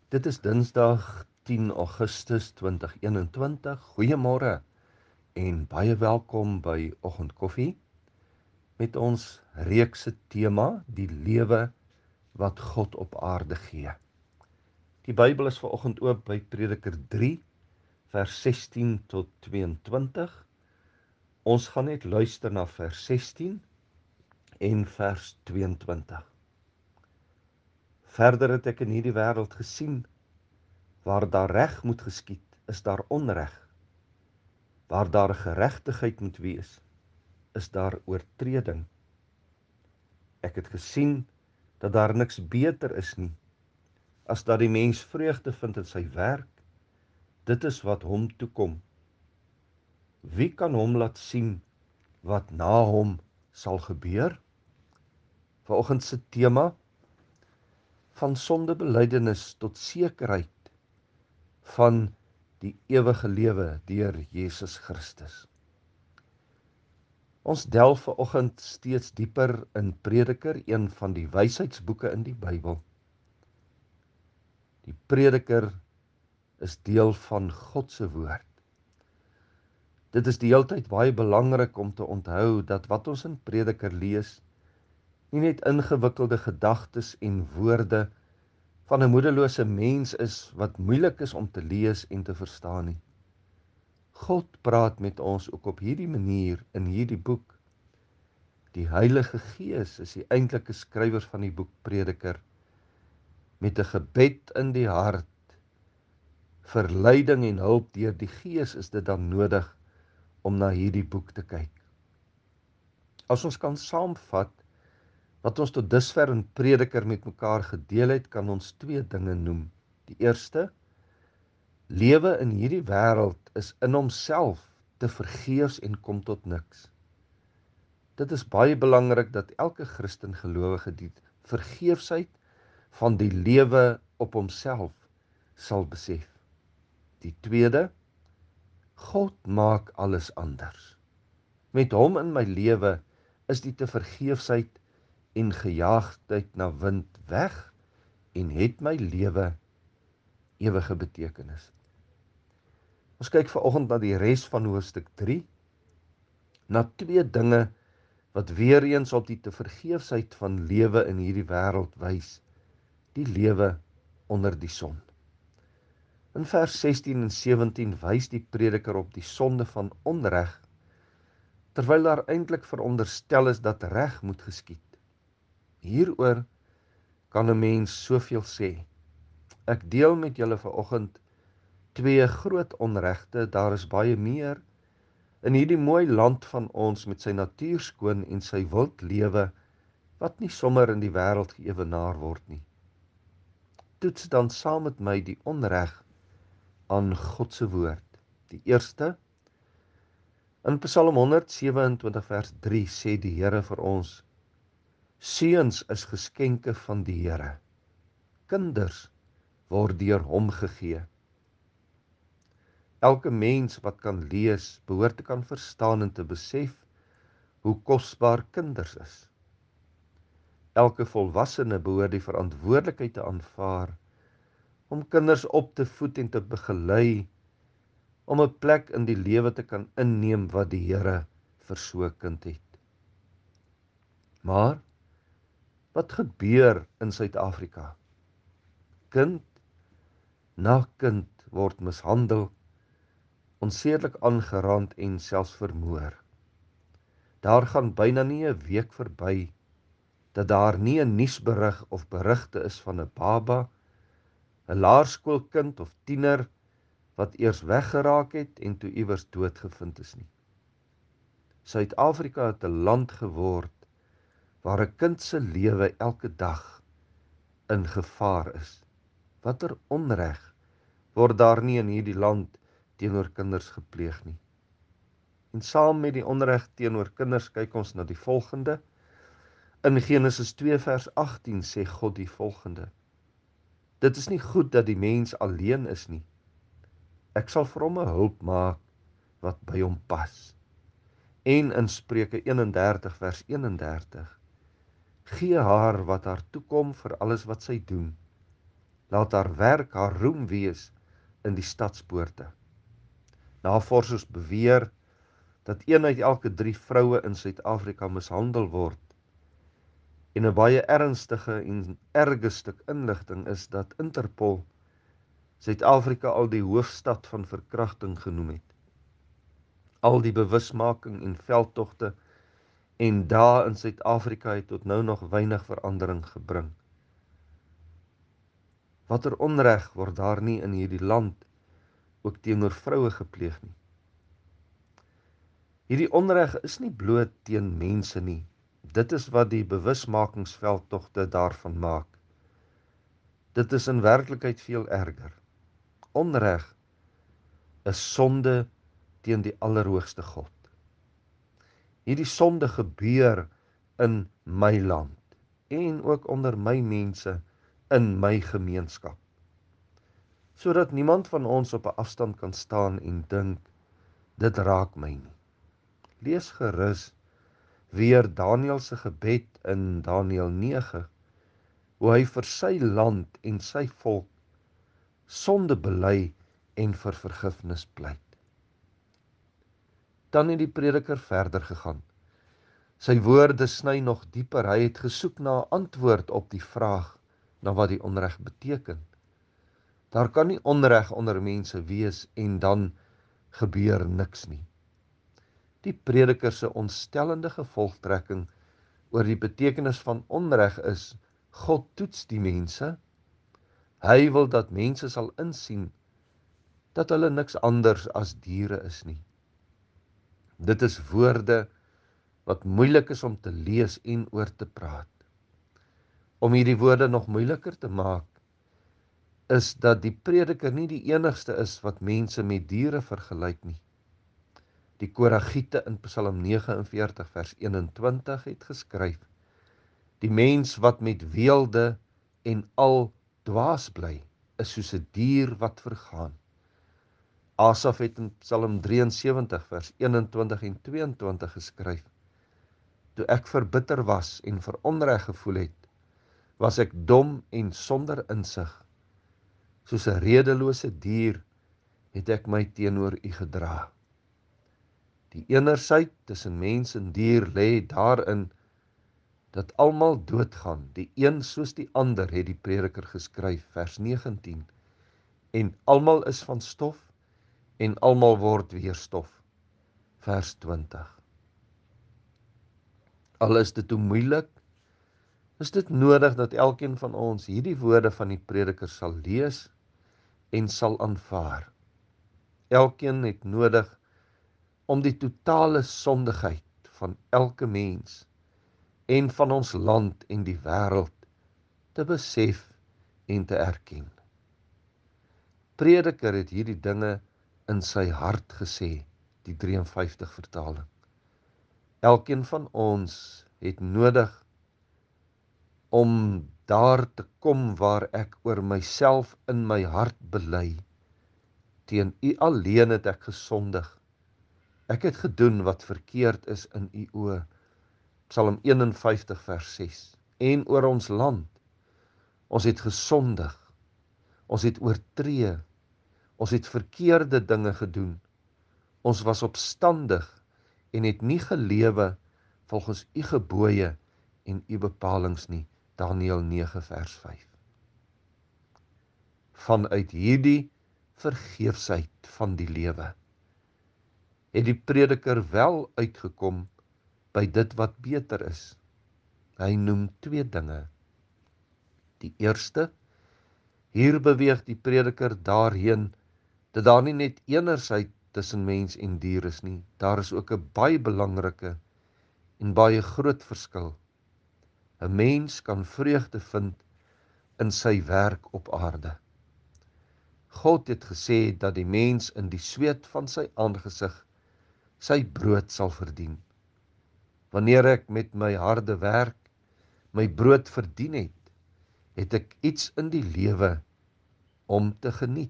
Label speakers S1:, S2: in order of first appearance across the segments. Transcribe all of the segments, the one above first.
S1: Dit is Dinsdag 10 Augustus 2021. Goeiemôre en baie welkom by Oggendkoffie met ons reekse tema die lewe wat God op aarde gee. Die Bybel is vanoggend oop by Prediker 3 vers 16 tot 22. Ons gaan net luister na vers 16 en vers 22. Verder het ek in hierdie wêreld gesien, waar daar reg moet geskied, is daar onreg. Waar daar geregtigheid moet wees, is daar oortreding. Ek het gesien dat daar niks beter is nie, as dat die mens vreugde vind in sy werk. Dit is wat hom toekom. Wie kan hom laat sien wat na hom sal gebeur? Vanoggend se tema van sondebelydenis tot sekerheid van die ewige lewe deur Jesus Christus. Ons delf vanoggend steeds dieper in Prediker, een van die wysheidsboeke in die Bybel. Die Prediker is deel van God se woord. Dit is die heeltyd baie belangrik om te onthou dat wat ons in Prediker lees, nie net ingewikkelde gedagtes en woorde van 'n moedelose mens is wat moeilik is om te lees en te verstaan nie. God praat met ons ook op hierdie manier in hierdie boek. Die Heilige Gees is die eintlike skrywer van die boek Prediker. Met 'n gebed in die hart, vir leiding en hulp deur die Gees is dit dan nodig om na hierdie boek te kyk. As ons kan saamvat wat ons tot dusver in Prediker met mekaar gedeel het, kan ons twee dinge noem. Die eerste, lewe in hierdie wêreld is in homself te vergeefs en kom tot niks. Dit is baie belangrik dat elke Christen gelowige die vergeefsheid van die lewe op homself sal besef. Die tweede, God maak alles anders. Met hom in my lewe is die tevergeefsheid en gejaagdheid na wind weg en het my lewe ewige betekenis. Ons kyk vanoggend na die res van hoofstuk 3, na twee dinge wat weer eens op die tevergeefsheid van lewe in hierdie wêreld wys, die lewe onder die son. In vers 16 en 17 wys die Prediker op die sonde van onreg, terwyl daar eintlik veronderstel is dat reg moet geskied. Hieroor kan 'n mens soveel sê. Ek deel met julle vanoggend twee groot onregte, daar is baie meer in hierdie mooi land van ons met sy natuur skoon en sy wild lewe wat nie sommer in die wêreld geëwenaar word nie. Toets dan saam met my die onreg aan God se woord. Die eerste, in Psalm 127 vers 3 sê die Here vir ons, seuns is geskenke van die Here. Kinders word deur hom gegee. Elke mens wat kan lees, behoort te kan verstaan en te besef hoe kosbaar kinders is. Elke volwassene behoort die verantwoordelikheid te aanvaar om kinders op te voed en te begelei, om 'n plek in die lewe te kan inneem wat die Here vir so 'n kind het. Maar wat gebeur in Suid-Afrika? Kind na kind word mishandel, onsedelik aangerand en selfs vermoor. Daar gaan byna nie 'n week verby dat daar nie 'n nuusberig of berigte is van 'n baba, 'n laerskoolkind of tiener wat eers weggeraak het en toe iewers doodgevind is nie. Suid-Afrika het 'n land geword waar 'n kind se lewe elke dag in gevaar is. Watter onreg word daar nie in hierdie land teenoor kinders gepleeg nie. En saam met die onreg teenoor kinders kyk ons na die volgende. In Genesis 2 vers 18 sê God die volgende: dit is nie goed dat die mens alleen is nie. Ek sal vir hom 'n hulp maak wat by hom pas. En in Spreuke 31 vers 31, gee haar wat haar toekom vir alles wat sy doen. Laat haar werk haar roem wees in die stadspoorte. Navorsers beweer dat 1 uit elke 3 vroue in Suid-Afrika mishandel word. En 'n baie ernstige en erge stuk inligting is dat Interpol Suid-Afrika al die hoofstad van verkrachting genoem het. Al die bewusmaking en veldtogte en dae in Suid-Afrika het tot nou nog weinig verandering gebring. Watter onreg word daar nie in hierdie land ook teenoor vroue gepleeg nie. Hierdie onreg is nie bloot teen mense nie. Dit is wat die bewusmakingsveldtogte daarvan maak. Dit is in werklikheid veel erger. Onreg is sonde teen die Allerhoogste God. Hierdie sonde gebeur in my land en ook onder my mense in my gemeenskap. Sodat niemand van ons op 'n afstand kan staan en dink, dit raak my nie. Lees gerus weer Daniël se gebed in Daniël 9, hoe hy vir sy land en sy volk sonde bely en vir vergifnis pleit. Dan het die prediker verder gegaan. Sy woorde sny nog dieper. Hy het gesoek na 'n antwoord op die vraag na wat die onreg beteken. Daar kan nie onreg onder mense wees en dan gebeur niks nie. Die prediker se ontstellende gevolgtrekking oor die betekenis van onreg is, God toets die mense. Hy wil dat mense sal insien dat hulle niks anders as diere is nie. Dit is woorde wat moeilik is om te lees en oor te praat. Om hierdie woorde nog moeiliker te maak, is dat die prediker nie die enigste is wat mense met diere vergelyk nie. Die Koragiete in Psalm 49 vers 21 het geskryf: Die mens wat met weelde en al dwaas bly, is soos 'n dier wat vergaan. Asaf het in Psalm 73 vers 21 en 22 geskryf: Toe ek verbitter was en veronreg gevoel het, was ek dom en sonder insig. Soos 'n redelose dier het ek my teenoor u gedra. Die eenerheid tussen mens en dier lê daarin dat almal doodgaan, die een soos die ander, het die prediker geskryf, vers 19. En almal is van stof en almal word weer stof, vers 20. Al is dit hoe moeilik, is dit nodig dat elkeen van ons hierdie woorde van die prediker sal lees en sal aanvaar. Elkeen het nodig om die totale sondigheid van elke mens en van ons land en die wêreld te besef en te erken. Prediker het hierdie dinge in sy hart gesê, die 53 vertaling. Elkeen van ons het nodig om daar te kom waar ek oor myself in my hart bely. Teen u alleen het ek gesondig. Ek het gedoen wat verkeerd is in u oë. Psalm 51 vers 6. En oor ons land. Ons het gesondig. Ons het oortree. Ons het verkeerde dinge gedoen. Ons was opstandig en het nie gelewe volgens u gebooie en u bepalings nie. Daniël 9 vers 5. Vanuit hierdie vergeefsheid van die lewe het die prediker wel uitgekom by dit wat beter is. Hy noem 2 dinge. Die eerste, hier beweeg die prediker daarheen dat daar nie net eenerheid tussen mens en dier is nie, daar is ook 'n baie belangrike en baie groot verskil. 'n Mens kan vreugde vind in sy werk op aarde. God het gesê dat die mens in die sweet van sy aangesig sy brood sal verdien. Wanneer ek met my harde werk my brood verdien het, het ek iets in die lewe om te geniet.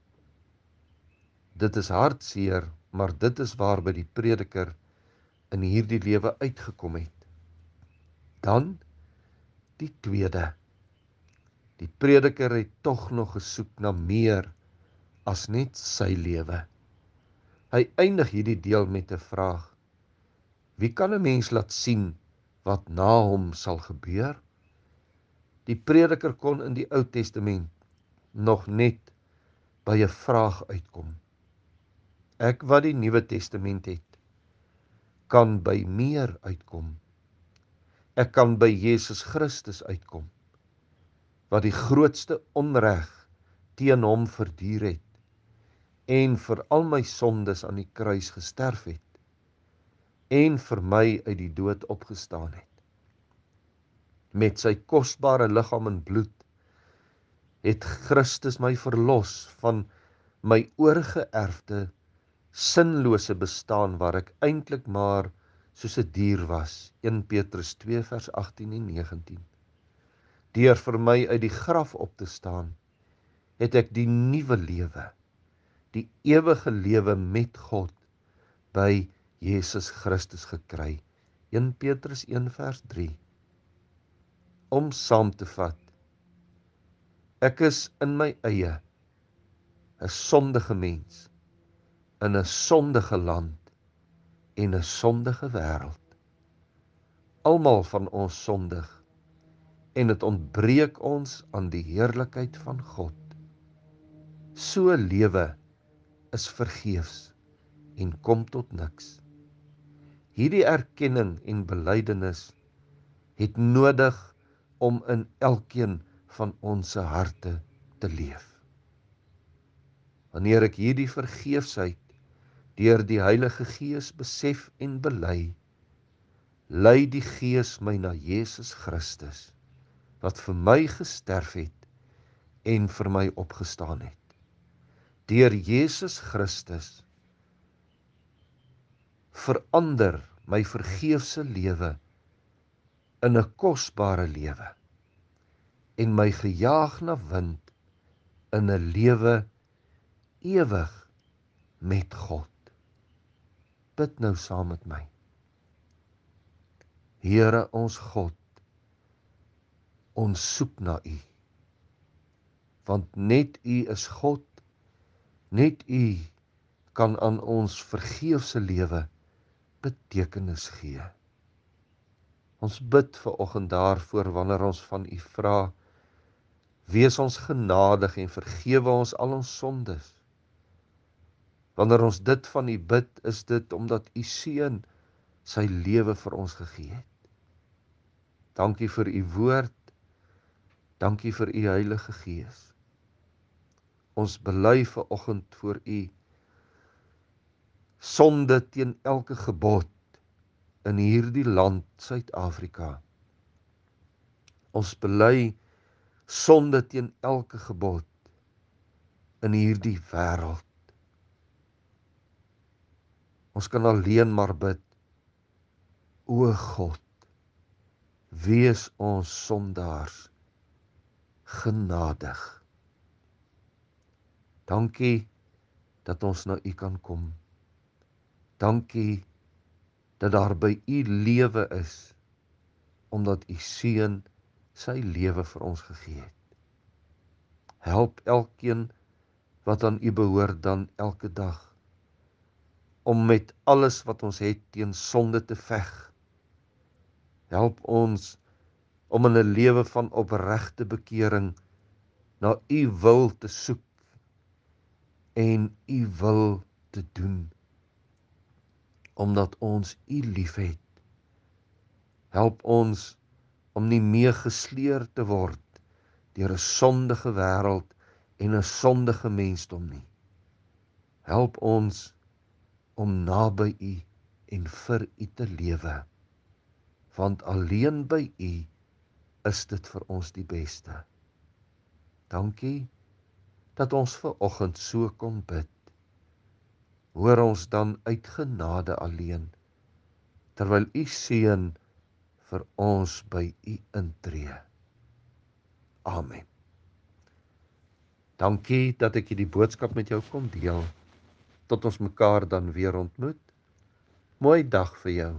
S1: Dit is hartseer, maar dit is waarby die prediker in hierdie lewe uitgekom het. Dan die tweede. Die prediker het tog nog gesoek na meer as net sy lewe. Hy eindig hierdie deel met 'n vraag: wie kan 'n mens laat sien wat na hom sal gebeur? Die prediker kon in die Ou Testament nog net by 'n vraag uitkom. Ek wat die Nuwe Testament het, kan by meer uitkom. Ek kan by Jesus Christus uitkom, wat die grootste onreg teen hom verduur het en vir al my sondes aan die kruis gesterf het en vir my uit die dood opgestaan het. Met sy kosbare liggaam en bloed het Christus my verlos van my oorgeerfde sinlose bestaan waar ek eintlik maar soos 'n dier was. 1 Petrus 2 vers 18 en 19. Deur vir my uit die graf op te staan, het ek die nuwe lewe, die ewige lewe met God by Jesus Christus gekry. 1 Petrus 1 vers 3. Om saam te vat, ek is in my eie 'n sondige mens in 'n sondige land en 'n sondige wêreld. Almal van ons sondig en dit ontbreek ons aan die heerlikheid van God. So lewe is vergeefs en kom tot niks. Hierdie erkenning en belydenis het nodig om in elkeen van ons harte te leef. Wanneer ek hierdie vergeefsheid deur die Heilige Gees besef en bely, lei die Gees my na Jesus Christus, wat vir my gesterf het en vir my opgestaan het. Deur Jesus Christus verander my vergeefse lewe in 'n kosbare lewe en my gejaag na wind in 'n lewe ewig met God. Bid nou saam met my. Here ons God, ons soek na U, want net U is God, net U kan aan ons vergeefse lewe betekenis gee. Ons bid ver oggend daarvoor wanneer ons van U vra, wees ons genadig en vergewe ons al ons sondes. Wanneer ons dit van U bid, is dit omdat U Seun sy lewe vir ons gegee het. Dankie vir U woord, dankie vir U Heilige Gees. Ons bely ver oggend voor U sonde teen elke gebod in hierdie land Suid-Afrika. Ons bely sonde teen elke gebod in hierdie wêreld. Ons kan alleen maar bid, o God, wees ons sondaars genadig. Dankie dat ons na U kan kom. Dankie dat daar by U lewe is, omdat U Seun sy lewe vir ons gegee het. Help elkeen wat aan U behoort dan elke dag, om met alles wat ons het teen sonde te veg. Help ons om in 'n lewe van opregte bekering na U wil te soek en U wil te doen, omdat ons U liefhet. Help ons om nie meer gesleer te word deur 'n sondige wêreld en 'n sondige mensdom nie. Help ons om naby U en vir U te lewe, want alleen by U is dit vir ons die beste. Dankie dat ons ver oggend so kon bid. Hoor ons dan uit genade alleen, terwyl U Seun vir ons by U intree. Amen. Dankie dat ek hierdie boodskap met jou kon deel. Tot ons mekaar dan weer ontmoet. Mooi dag vir jou.